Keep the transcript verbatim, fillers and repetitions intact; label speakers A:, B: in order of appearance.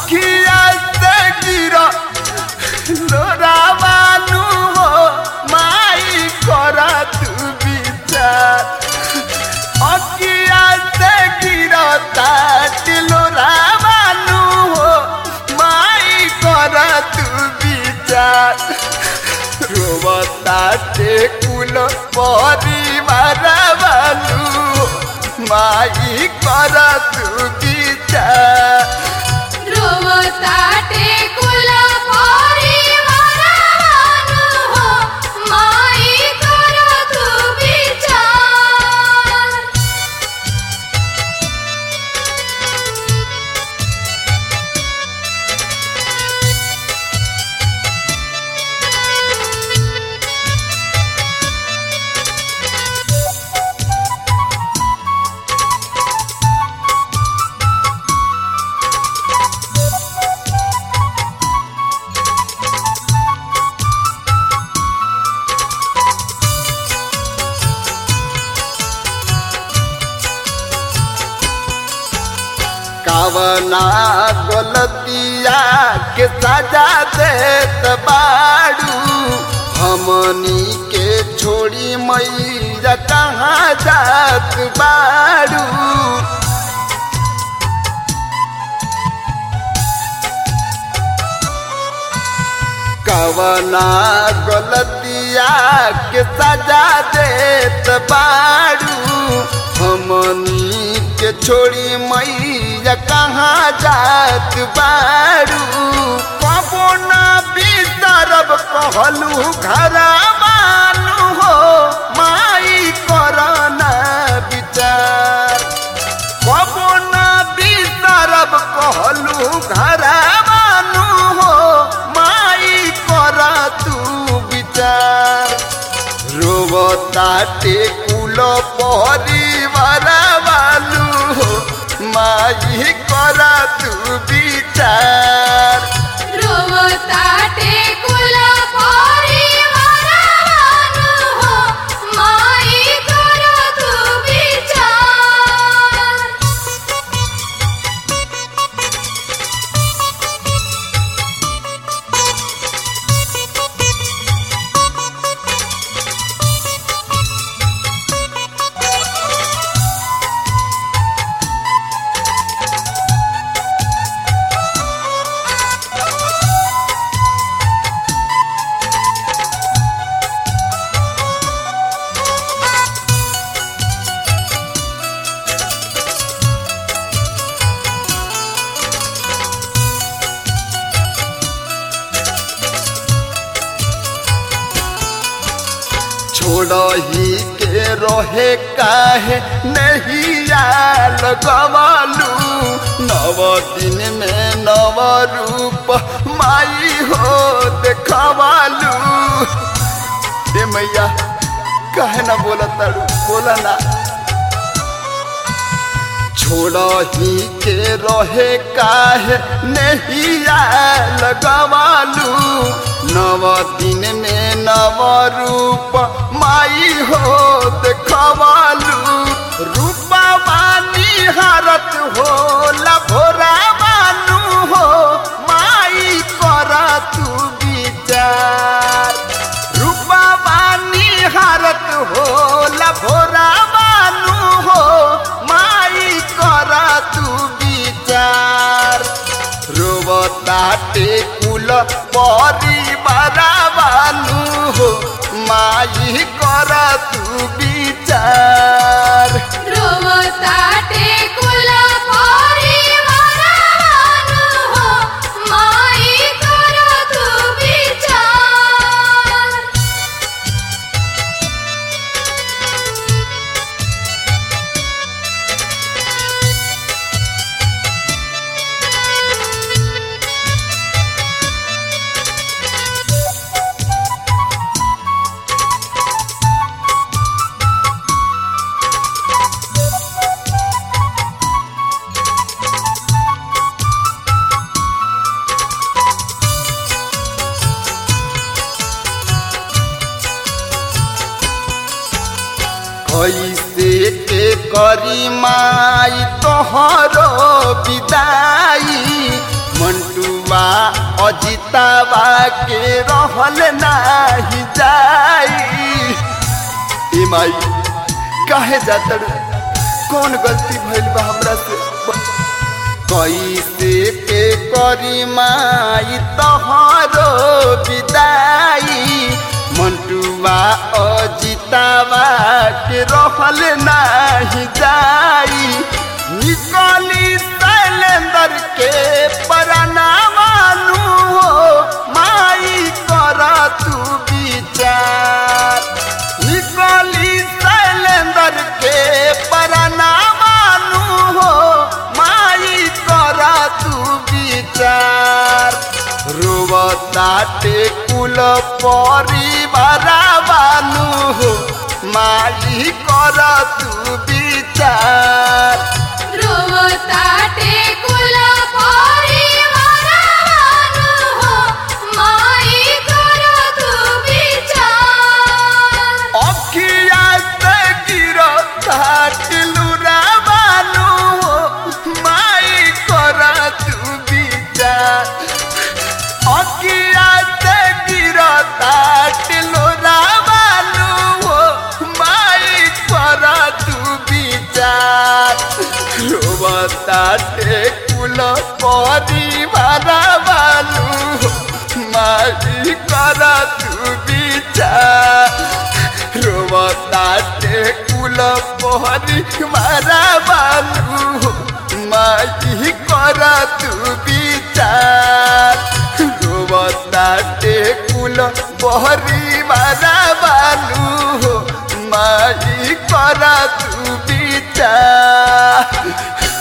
A: अखिया से गिरा लोरावानु हो माई करा तू विचार अखिया से गिरा लोरावानु हो माई करा तू विचार रोवताटे कुल परिवार वालू माई करा तू विचार
B: रोवताटे कुल परिवार वालू हो माई करा तू विचार
A: कावना गलतिया के सजा देत बाड़ू हमनी के छोड़ी मैया कहाँ जात बाड़ू कावना गलतिया के सजा देत बाड़ू हमनी के छोड़ी मैया कहाँ जात बाड़ू कबो ना बिसरब कहलू घर मानू हो माई करना विचार कबो ना बिसरब कहलू घर मानू हो माई कर तू विचार रोवताटे कुल परिवार वालू हो माई करा तू विचार
B: रोवताटे कुल परिवार वालू हो माई करा तू विचार
A: छोड़ही के रहे काहे नहीं लगवालू नव दिन में नव रूप माई हो देखवालू ए मैया काहे ना बोला तारू बोला ना छोड़ही के रहे काहे नहीं लगवालू नव दिन में नव रूप माई हो देखवालू रूपा बानी हारत हो लभोरा बानू हो माई करा तू विचार रूपा बानी हारत हो लभोरा बानू हो माई करा तू विचार रोवताटे कुल परिवार वालू हो माई करा तू विचार
B: रोवताटे कुल परिवार वालू हो माई करा तू विचार
A: कैसे के करी माई तोहरो विदाई मन मंटुआ अजितावा के रहल नाही जाई। ए माई काहे जातर, कौन गलती भइल बा हमरा से? कैसे के करी माई तोहरो विदाई, मंटुआ अजितावा के रहल नाही जाई। निकली शैलेंद्र के परनामानु हो माई कर तू विचार। निकली शैलेंद्र के परनामानु हो माई कर तू विचार। रोवताटे कुल परिवार बानु हो माई कर तू विचार।
B: रोवताटे कुल परिवार बानु हो माई कर तू विचार।
A: अखिया से गिरताट लुरा बानु हो माई कर तू विचार। अखिया से गिरताट लुरा बानु हो माई कर तू विचार। रोवताटे कुल परिवार बानु हो माई कर तू विचार। रोवताटे कुल परिवार बानु हो माई कर तू विचार। रोवताटे कुल परिवार बानु हो माई कर तू विचार।